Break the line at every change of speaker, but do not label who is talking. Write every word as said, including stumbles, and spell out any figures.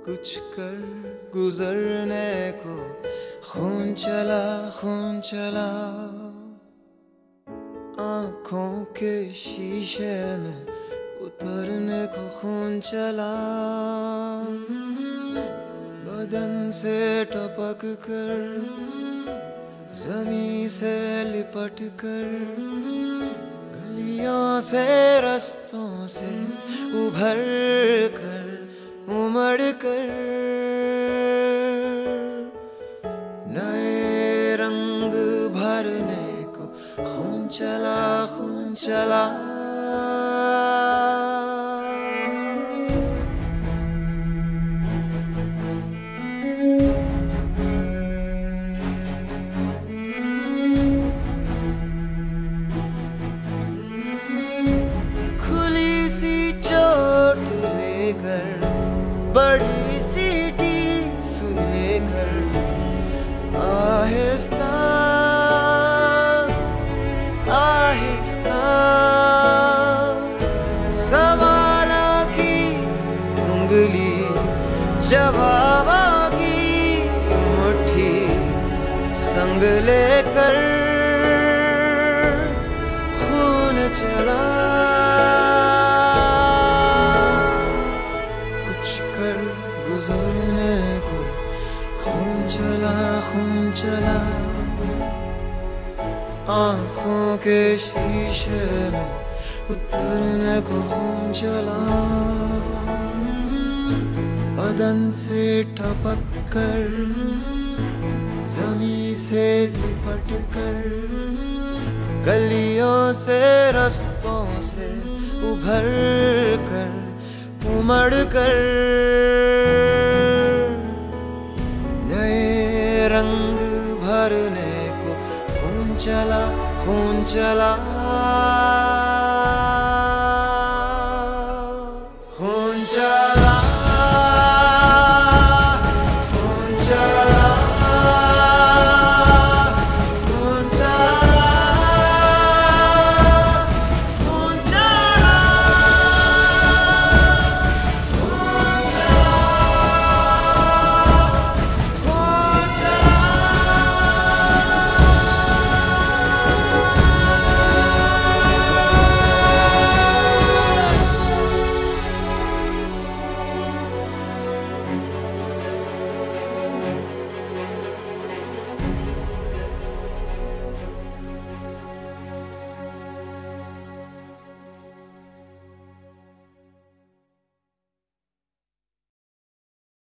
कुछ कर गुजरने को खून चला खून चला, आंखों के शीशे में उतरने को खून चला, बदन से टपक कर जमीन से लिपट कर, गलियों से रास्तों से उभर कर उमड़ कर, नए रंग भरने को खून चला खून चला। खुली सी चोट लेकर, बड़ी सी टीस लेकर, आहिस्ता आहिस्ता सवालों की उंगली, जवाबों की मुट्ठी संग लेकर खून चला। कुछ कर गुजरने को खून चला खून चला, आंखों के शीशे में उतरने को खून चला, बदन से टपक कर जमीन से लिपट कर, गलियों से रास्तों से उभर कर उमड़ कर, नए रंग भरने को खून चला खून चला।